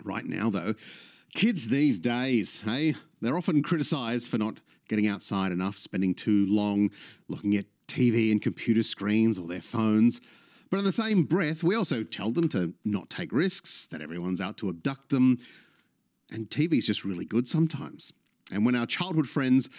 right now, though. Kids these days, hey, they're often criticised for not getting outside enough, spending too long looking at TV and computer screens or their phones. But in the same breath, we also tell them to not take risks, that everyone's out to abduct them. And TV's just really good sometimes. And when our childhood friends...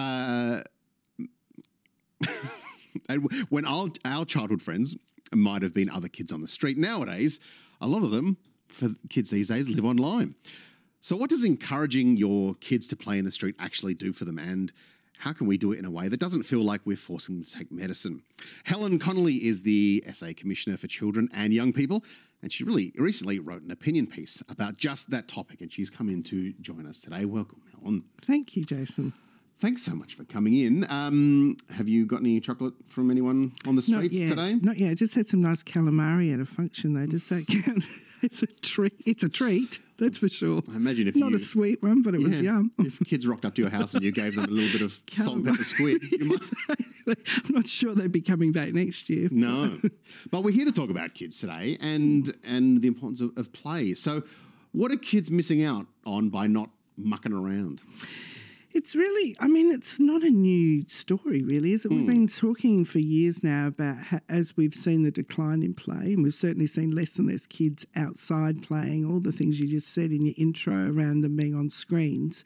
when our childhood friends might have been other kids on the street, nowadays, a lot of them, for kids these days, live online. So what does encouraging your kids to play in the street actually do for them, and how can we do it in a way that doesn't feel like we're forcing them to take medicine? Helen Connolly is the SA Commissioner for Children and Young People, and she really recently wrote an opinion piece about just that topic, and she's come in to join us today. Welcome, Helen. Thank you, Jason. Thanks so much for coming in. Have you got any chocolate from anyone on the streets today? Not yet. I just had some nice calamari at a function, though. Does that count? It's a treat. It's a treat, that's for sure. I imagine if Not a sweet one, but it was yum. If kids rocked up to your house and you gave them a little bit of salt and pepper squid, you might... I'm not sure they'd be coming back next year. No. But we're here to talk about kids today and the importance of play. So what are kids missing out on by not mucking around? It's really, it's not a new story, really, is it? We've been talking for years now about as we've seen the decline in play, and we've certainly seen less and less kids outside playing, all the things you just said in your intro around them being on screens.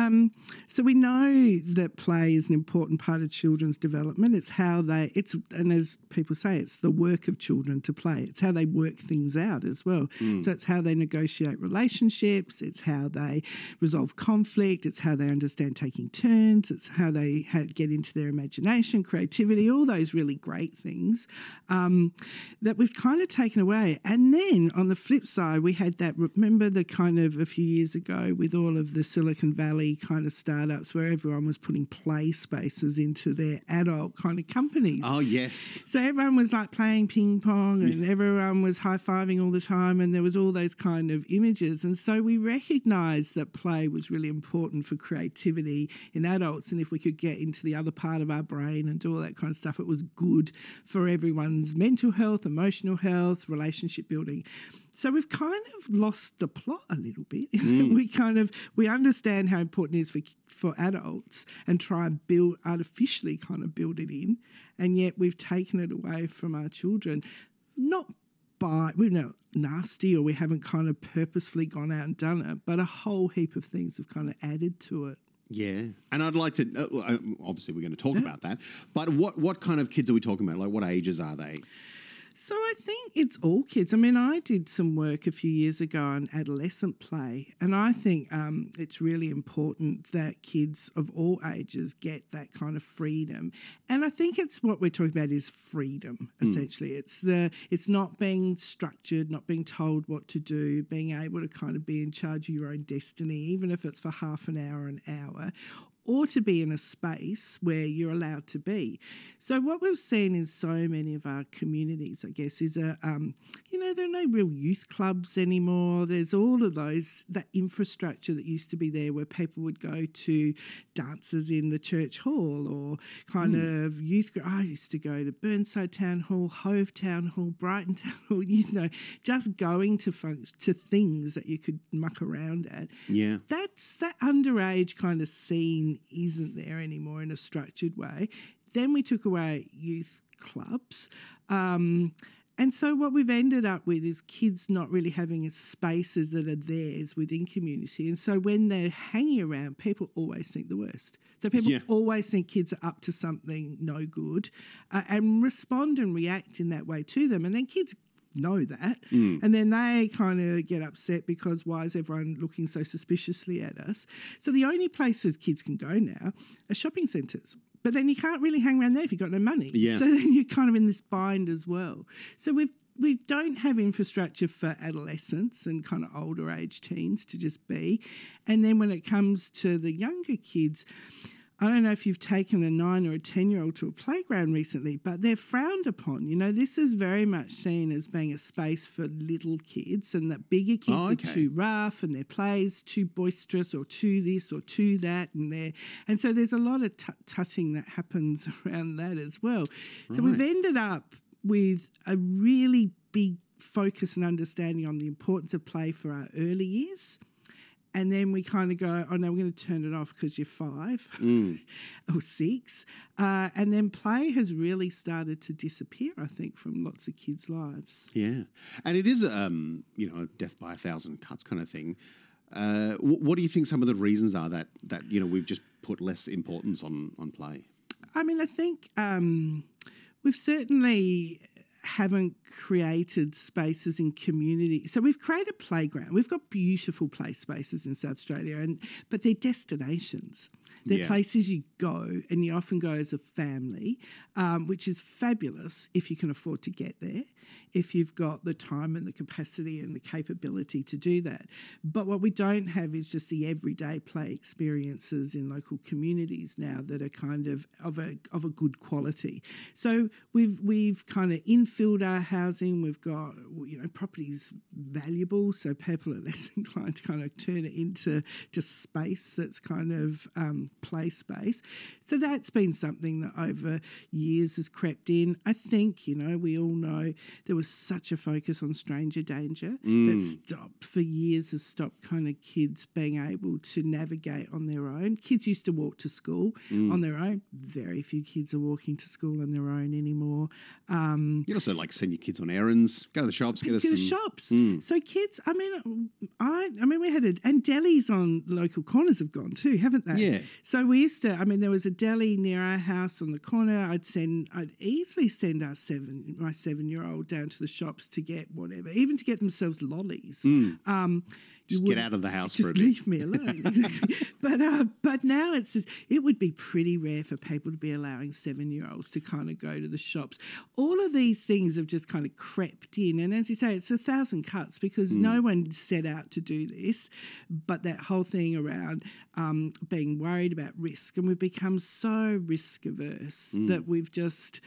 So we know that play is an important part of children's development. It's how and as people say, it's the work of children to play. It's how they work things out as well. So it's how they negotiate relationships. It's how they resolve conflict. It's how they understand taking turns. It's how they get into their imagination, creativity, all those really great things that we've kind of taken away. And then on the flip side, we had that, remember the kind of a few years ago with all of the Silicon Valley kind of startups where everyone was putting play spaces into their adult kind of companies. Oh, yes. So everyone was like playing ping pong and everyone was high-fiving all the time, and there was all those kind of images. And so we recognised that play was really important for creativity in adults, and if we could get into the other part of our brain and do all that kind of stuff, it was good for everyone's mental health, emotional health, relationship building. So we've kind of lost the plot a little bit. We understand how important it is for adults and try and artificially kind of build it in, and yet we've taken it away from our children, not by, we're not nasty or we haven't kind of purposefully gone out and done it, but a whole heap of things have kind of added to it. Yeah, and I'd like to, obviously we're going to talk about that, but what kind of kids are we talking about? Like what ages are they? So I think it's all kids. I did some work a few years ago on adolescent play, and I think it's really important that kids of all ages get that kind of freedom. And I think it's what we're talking about is freedom, essentially. It's not being structured, not being told what to do, being able to kind of be in charge of your own destiny, even if it's for half an hour, or to be in a space where you're allowed to be. So what we've seen in so many of our communities, I guess, is there are no real youth clubs anymore. There's all of that infrastructure that used to be there where people would go to dances in the church hall or kind of youth. I used to go to Burnside Town Hall, Hove Town Hall, Brighton Town Hall, just going to things that you could muck around at. Yeah. That's that underage kind of scene isn't there anymore in a structured way. Then we took away youth clubs. And so what we've ended up with is kids not really having spaces that are theirs within community. And so when they're hanging around, people always think the worst. So people always think kids are up to something no good and respond and react in that way to them. And then kids know that and then they kind of get upset because why is everyone looking so suspiciously at us? So the only places kids can go now are shopping centres. But then you can't really hang around there if you've got no money. Yeah. So then you're kind of in this bind as well. So we don't have infrastructure for adolescents and kind of older age teens to just be. And then when it comes to the younger kids, I don't know if you've taken a 9 or a 10-year-old to a playground recently, but they're frowned upon. This is very much seen as being a space for little kids, and that bigger kids are too rough and their play's too boisterous or too this or too that. And so there's a lot of tutting that happens around that as well. Right. So we've ended up with a really big focus and understanding on the importance of play for our early years. And then we kind of go, oh, no, we're going to turn it off because you're 5 or 6. And then play has really started to disappear, I think, from lots of kids' lives. Yeah. And it is, a death by 1,000 cuts kind of thing. What do you think some of the reasons are that we've just put less importance on play? I mean, I think we've certainly haven't created spaces in community. So we've created playground. We've got beautiful play spaces in South Australia, but they're destinations. They're places you go, and you often go as a family, which is fabulous if you can afford to get there, if you've got the time and the capacity and the capability to do that. But what we don't have is just the everyday play experiences in local communities now that are kind of a good quality. So we've kind of infilled our housing. We've got properties valuable, so people are less inclined to kind of turn it into just space that's kind of play space. So that's been something that over years has crept in. I think, we all know there was such a focus on stranger danger that has stopped kind of kids being able to navigate on their own. Kids used to walk to school on their own. Very few kids are walking to school on their own anymore. You also send your kids on errands, go to the shops, get us some... shops. So kids, I mean we had and delis on local corners have gone too, haven't they? Yeah. So we used to, there was a deli near our house on the corner. I'd easily send my 7-year-old down to the shops to get whatever, even to get themselves lollies. Just get out of the house for a bit. Just leave me alone. Exactly. But now it would be pretty rare for people to be allowing 7-year-olds to kind of go to the shops. All of these things have just kind of crept in. And as you say, it's 1,000 cuts because no one set out to do this. But that whole thing around being worried about risk, and we've become so risk averse that we've just,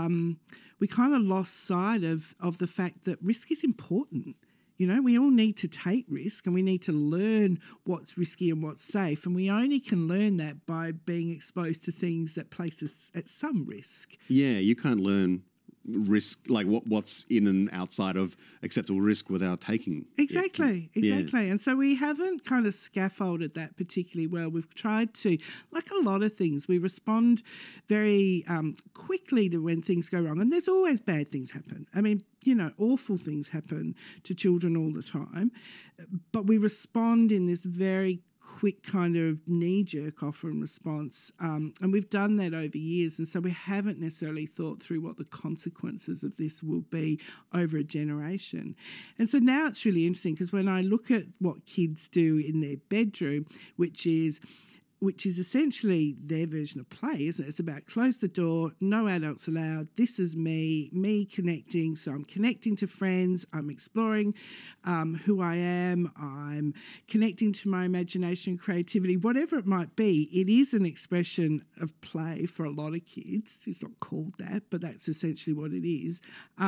we kind of lost sight of the fact that risk is important. We all need to take risk and we need to learn what's risky and what's safe. And we only can learn that by being exposed to things that place us at some risk. Yeah, you can't learn risk, like what's in and outside of acceptable risk without taking Exactly. Yeah. And so we haven't kind of scaffolded that particularly well. We've tried to, like a lot of things, we respond very quickly to when things go wrong. And there's always bad things happen. Awful things happen to children all the time. But we respond in this very quick kind of knee-jerk often response. And we've done that over years. And so we haven't necessarily thought through what the consequences of this will be over a generation. And so now it's really interesting because when I look at what kids do in their bedroom, which is essentially their version of play, isn't it? It's about close the door, no adults allowed, this is me connecting. So I'm connecting to friends, I'm exploring who I am, I'm connecting to my imagination, creativity, whatever it might be. It is an expression of play for a lot of kids. It's not called that, but that's essentially what it is.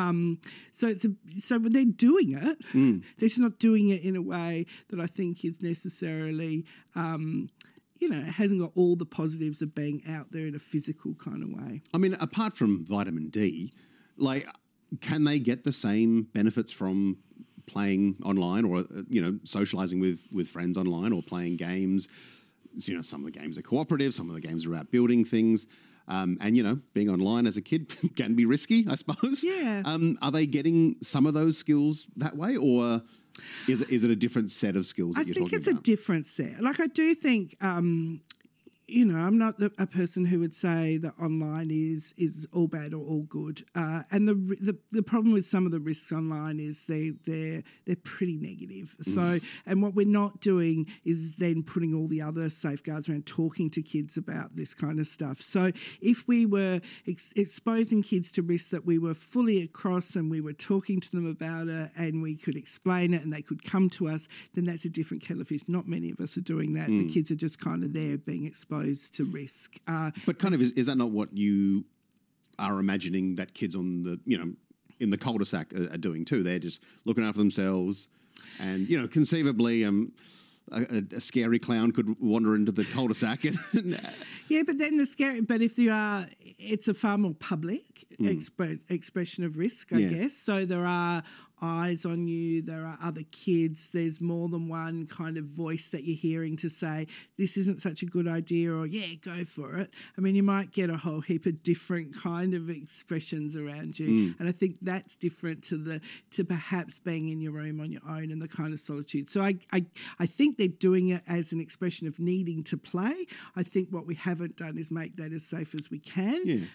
So they're doing it. They're just not doing it in a way that I think is necessarily... it hasn't got all the positives of being out there in a physical kind of way. Apart from vitamin D, can they get the same benefits from playing online or, socialising with friends online or playing games? Some of the games are cooperative, some of the games are about building things. Being online as a kid can be risky, I suppose. Yeah. Are they getting some of those skills that way, or is it a different set of skills that you're talking about? I think it's a different set. I do think I'm not a person who would say that online is all bad or all good. And the problem with some of the risks online is they're pretty negative. So, and what we're not doing is then putting all the other safeguards around talking to kids about this kind of stuff. So if we were exposing kids to risks that we were fully across and we were talking to them about it and we could explain it and they could come to us, then that's a different kettle of fish. Not many of us are doing that. The kids are just kind of there being exposed to risk. But kind of is that not what you are imagining that kids on the, in the cul-de-sac are doing too? They're just looking after themselves and, conceivably a scary clown could wander into the cul-de-sac. Yeah, but then if it's a far more public expression of risk, I guess. So there are eyes on you. There are other kids. There's more than one kind of voice that you're hearing to say, this isn't such a good idea, or yeah, go for it. I mean, you might get a whole heap of different kind of expressions around you. And I think that's different to perhaps being in your room on your own and the kind of solitude. So I think they're doing it as an expression of needing to play. I think what we haven't done is make that as safe as we can.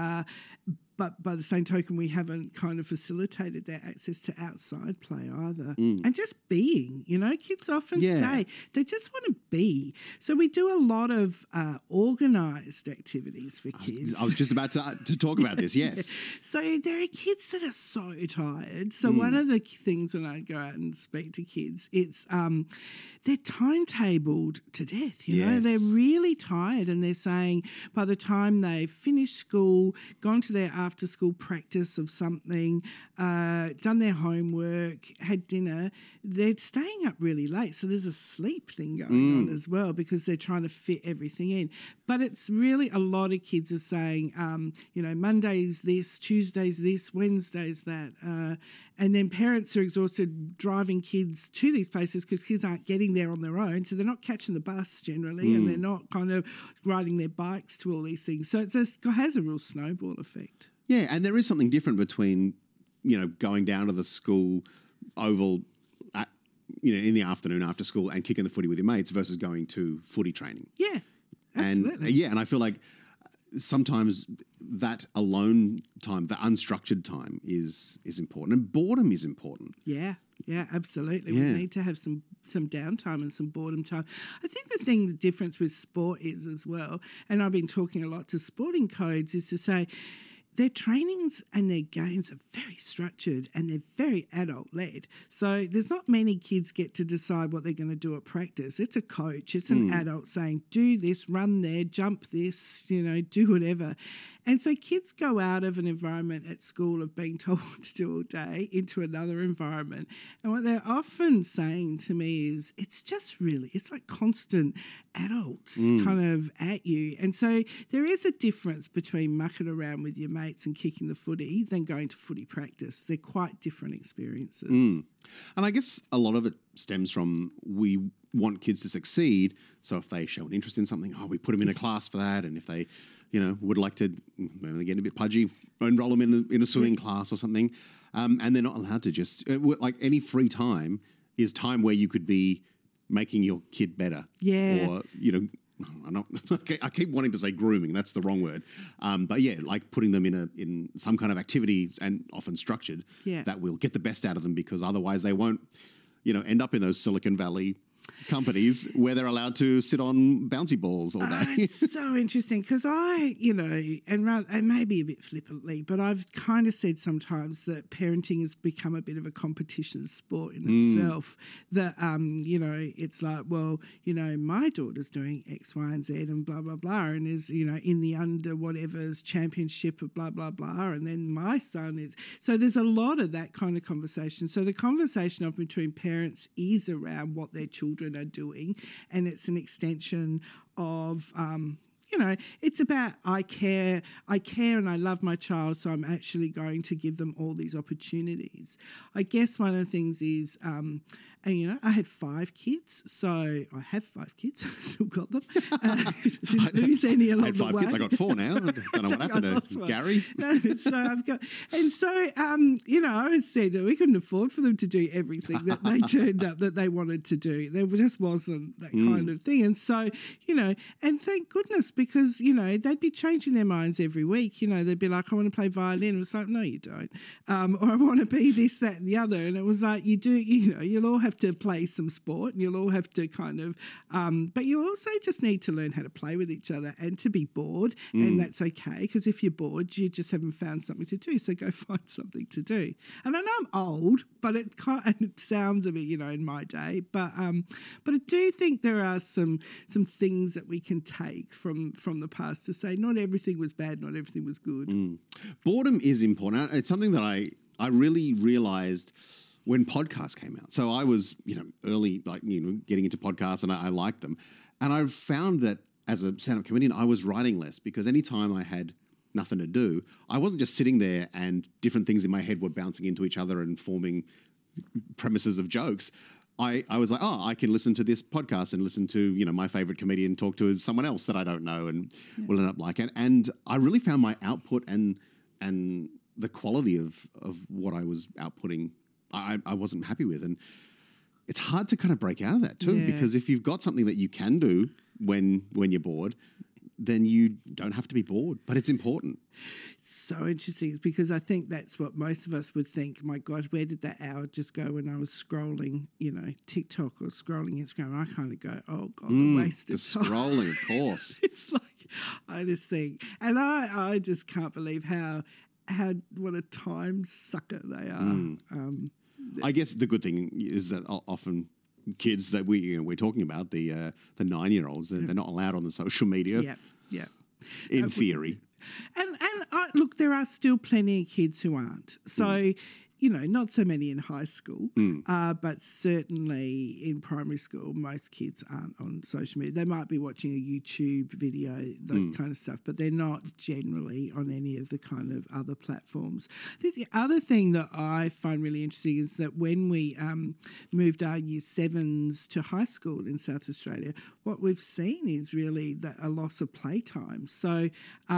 But by the same token, we haven't kind of facilitated their access to outside play either. And just being, kids often say they just want to be. So we do a lot of organised activities for kids. I was just about to talk about this, yes. So there are kids that are so tired. So one of the things when I go out and speak to kids, it's they're timetabled to death, you know. They're really tired, and they're saying by the time they've finished school, gone to their after-school practice of something, done their homework, had dinner, they're staying up really late. So there's a sleep thing going on as well because they're trying to fit everything in. But it's really a lot of kids are saying, Monday's this, Tuesday's this, Wednesday's that. And then parents are exhausted driving kids to these places because kids aren't getting there on their own. So they're not catching the bus generally and they're not kind of riding their bikes to all these things. So it has a real snowball effect. Yeah, and there is something different between, going down to the school oval in the afternoon after school and kicking the footy with your mates versus going to footy training. Yeah, absolutely. And I feel like sometimes that alone time, the unstructured time is important, and boredom is important. Yeah, absolutely. Yeah. We need to have some downtime and some boredom time. I think the difference with sport is as well, and I've been talking a lot to sporting codes, is to say their trainings and their games are very structured and they're very adult-led. So there's not many kids get to decide what they're going to do at practice. It's a coach, it's an adult saying, do this, run there, jump this, do whatever. And so kids go out of an environment at school of being told what to do all day into another environment. And what they're often saying to me is, it's like constant adults kind of at you. And so there is a difference between mucking around with your mates and kicking the footy than going to footy practice. They're quite different experiences. And I guess a lot of it stems from we want kids to succeed. So if they show an interest in something, we put them in a class for that. And if they would like to, maybe they get a bit pudgy, enroll them in a swimming class or something. And they're not allowed to just, like any free time is time where you could be making your kid better. Yeah. Or, I keep wanting to say grooming, that's the wrong word. But yeah, like putting them in some kind of activities and often structured that will get the best out of them, because otherwise they won't, end up in those Silicon Valley companies where they're allowed to sit on bouncy balls all day. It's so interesting because and maybe a bit flippantly, but I've kind of said sometimes that parenting has become a bit of a competition sport in itself. That, it's like, my daughter's doing X, Y, and Z and blah, blah, blah, and is, in the under whatever's championship of blah, blah, blah, and then my son is. So there's a lot of that kind of conversation. So the conversation between parents is around what their children are doing, and it's an extension of it's about I care and I love my child, so I'm actually going to give them all these opportunities. I guess one of the things is I had 5 kids, so I have 5 kids. I still got them. Didn't lose any along the way. I had 5 kids. I got 4 now. I don't know what happened to Gary. So I've got, and so I said that we couldn't afford for them to do everything that they turned up that they wanted to do. There just wasn't that kind of thing, and so and thank goodness, because they'd be changing their minds every week. They'd be like, I want to play violin. It was like, no, you don't. Or I want to be this, that, and the other. And it was like, you do. You'll all have to play some sport, and you'll all have to kind of, but you also just need to learn how to play with each other and to be bored, and that's okay, because if you're bored, you just haven't found something to do, so go find something to do. And I know I'm old, but it sounds a bit, in my day, but I do think there are some things that we can take from the past to say not everything was bad, not everything was good. Boredom is important. It's something that I really realised when podcasts came out. So I was, early, getting into podcasts, and I liked them. And I've found that as a stand-up comedian, I was writing less, because anytime I had nothing to do, I wasn't just sitting there and different things in my head were bouncing into each other and forming premises of jokes. I was like, I can listen to this podcast and listen to, my favorite comedian talk to someone else that I don't know and will end up liking. And I really found my output and the quality of what I was outputting, I wasn't happy with. And it's hard to kind of break out of that too, because if you've got something that you can do when you're bored, then you don't have to be bored, but it's important. So interesting. It's because I think that's what most of us would think, my God, where did that hour just go when I was scrolling, TikTok or scrolling Instagram? I kind of go, oh God, the waste of time. The scrolling, of course. It's like, I just think, and I just can't believe how what a time sucker they are. I guess the good thing is that often kids that we're talking about, the 9-year-olds, they're not allowed on the social media. Yeah. In theory. And look, there are still plenty of kids who aren't. So, not so many in high school, but certainly in primary school, most kids aren't on social media. They might be watching a YouTube video, that kind of stuff, but they're not generally on any of the kind of other platforms. The other thing that I find really interesting is that when we moved our year 7s to high school in South Australia, what we've seen is really a loss of playtime. So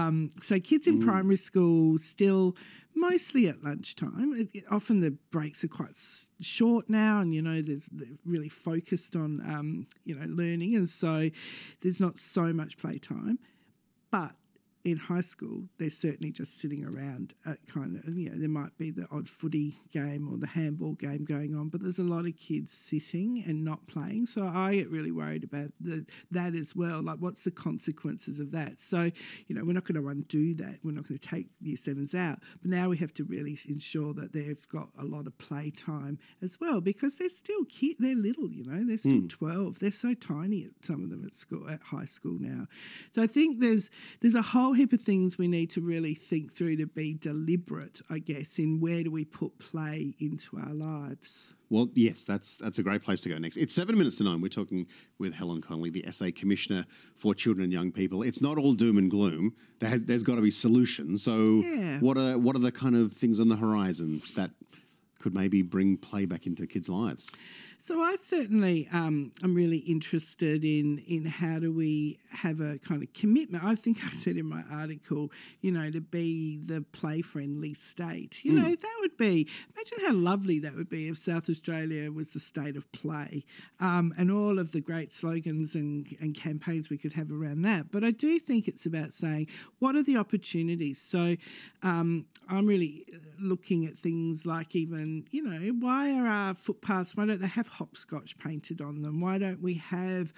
kids in primary school still mostly at lunchtime. Often the breaks are quite short now, and they're really focused on learning, and so there's not so much playtime. But in high school, they're certainly just sitting around at kind of, there might be the odd footy game or the handball game going on, but there's a lot of kids sitting and not playing. So I get really worried about that as well. Like, what's the consequences of that? So, we're not going to undo that. We're not going to take year 7s out. But now we have to really ensure that they've got a lot of play time as well, because they're still kids. They're little, they're still 12. They're so tiny, some of them at high school now. So I think there's a whole heap of things we need to really think through to be deliberate, I guess, in where do we put play into our lives. Well, yes, that's a great place to go next. It's 7 minutes to 9. We're talking with Helen Connolly, the SA Commissioner for Children and Young People. It's not all doom and gloom. There's got to be solutions. So what are the kind of things on the horizon that could maybe bring play back into kids' lives? So I certainly am really interested in how do we have a kind of commitment. I think I said in my article, to be the play-friendly state. That would be, imagine how lovely that would be if South Australia was the state of play, and all of the great slogans and campaigns we could have around that. But I do think it's about saying, what are the opportunities? So I'm really looking at things like even, why are our footpaths, why don't they have hopscotch painted on them? Why don't we have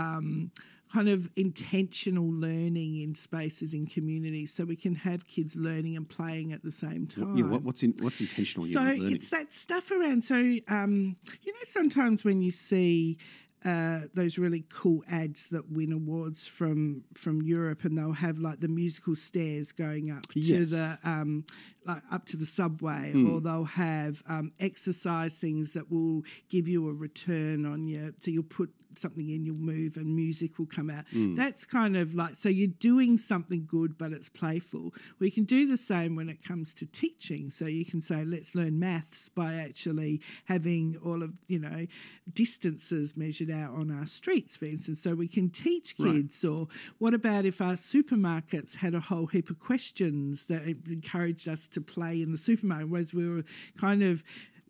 kind of intentional learning in spaces in communities so we can have kids learning and playing at the same time? Yeah, what's intentional learning? It's that stuff around. So, sometimes when you see those really cool ads that win awards from Europe, and they'll have like the musical stairs going up to the up to the subway, or they'll have exercise things that will give you a return on so you'll put something in, you'll move, and music will come out. That's kind of like, so you're doing something good, but it's playful. We can do the same when it comes to teaching. So you can say, let's learn maths by actually having all of, distances measured out on our streets, for instance, so we can teach kids. Right. Or what about if our supermarkets had a whole heap of questions that encouraged us to play in the supermarket, whereas we were kind of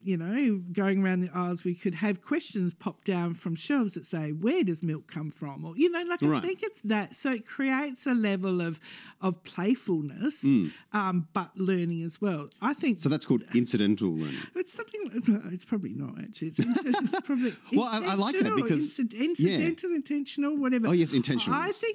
going around the aisles, we could have questions pop down from shelves that say, where does milk come from? Or, I think it's that. So it creates a level of playfulness, but learning as well. I think. So that's called incidental learning. It's something, it's probably not actually. It's probably well, I like that because. Incidental, intentional, whatever. Oh, yes, intentional. I think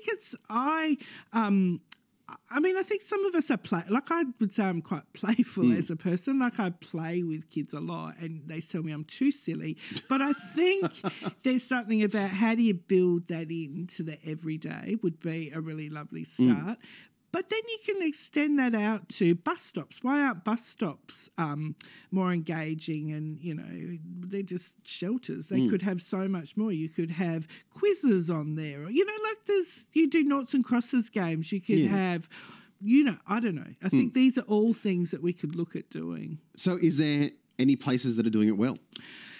I think some of us are I would say I'm quite playful as a person. Like, I play with kids a lot and they tell me I'm too silly. But I think there's something about how do you build that into the everyday would be a really lovely start. But then you can extend that out to bus stops. Why aren't bus stops more engaging? And, they're just shelters. They could have so much more. You could have quizzes on there. You do noughts and crosses games. You could have I don't know. I think these are all things that we could look at doing. So is there any places that are doing it well?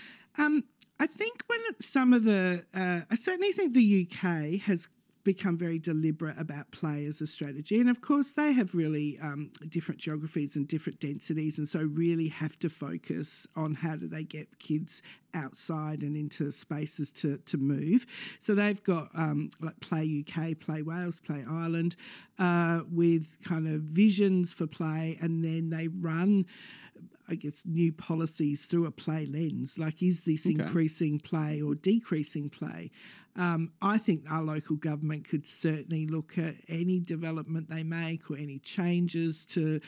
I think some of the, I certainly think the UK has become very deliberate about play as a strategy. And of course, they have really different geographies and different densities, and so really have to focus on how do they get kids outside and into spaces to move. So they've got like Play UK, Play Wales, Play Ireland, with kind of visions for play, and then they run, I guess, new policies through a play lens. Like, is this increasing play or decreasing play? I think our local government could certainly look at any development they make or any changes to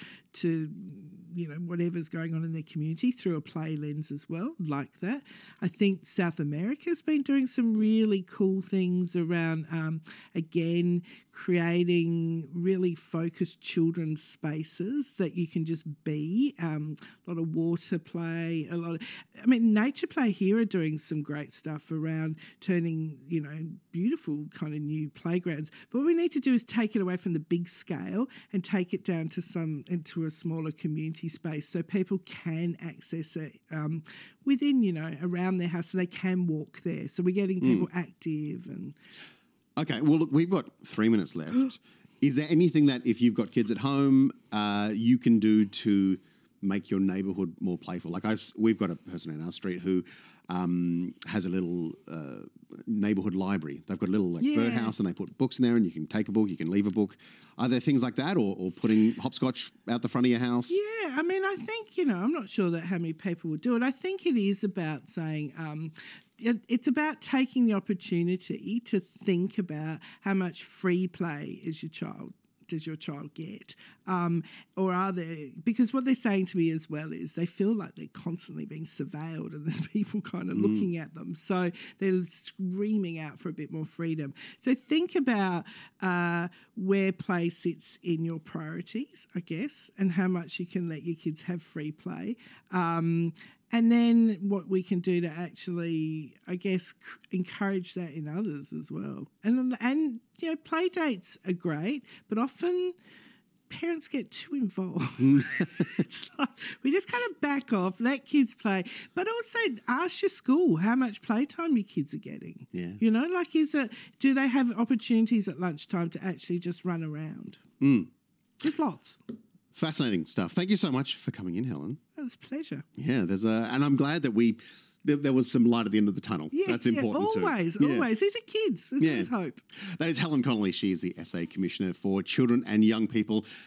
whatever's going on in their community through a play lens as well, like that. I think South America's been doing some really cool things around, again, creating really focused children's spaces that you can just be. A lot of water play, Nature Play here are doing some great stuff around turning, beautiful kind of new playgrounds. But what we need to do is take it away from the big scale and take it down to into a smaller community space so people can access it within, around their house, so they can walk there. So we're getting people active and... Okay, well, look, we've got 3 minutes left. Is there anything that if you've got kids at home, you can do to make your neighbourhood more playful? Like we've got a person in our street who has a little neighbourhood library. They've got a little birdhouse, and they put books in there, and you can take a book, you can leave a book. Are there things like that, or putting hopscotch out the front of your house? Yeah, I think, I'm not sure that how many people would do it. I think it is about saying... it's about taking the opportunity to think about how much free play does your child get, or are there, because what they're saying to me as well is they feel like they're constantly being surveilled and there's people kind of looking at them, so they're screaming out for a bit more freedom. So think about where play sits in your priorities, I guess, and how much you can let your kids have free play. And then what we can do to actually, I guess, encourage that in others as well. And play dates are great, but often parents get too involved. It's like we just kind of back off, let kids play, but also ask your school how much playtime your kids are getting. Yeah. Do they have opportunities at lunchtime to actually just run around? There's lots. Fascinating stuff. Thank you so much for coming in, Helen. It was a pleasure. Yeah, and I'm glad that there was some light at the end of the tunnel. Yeah, that's important too. Always. These are kids. There's always hope. That is Helen Connolly. She is the SA Commissioner for Children and Young People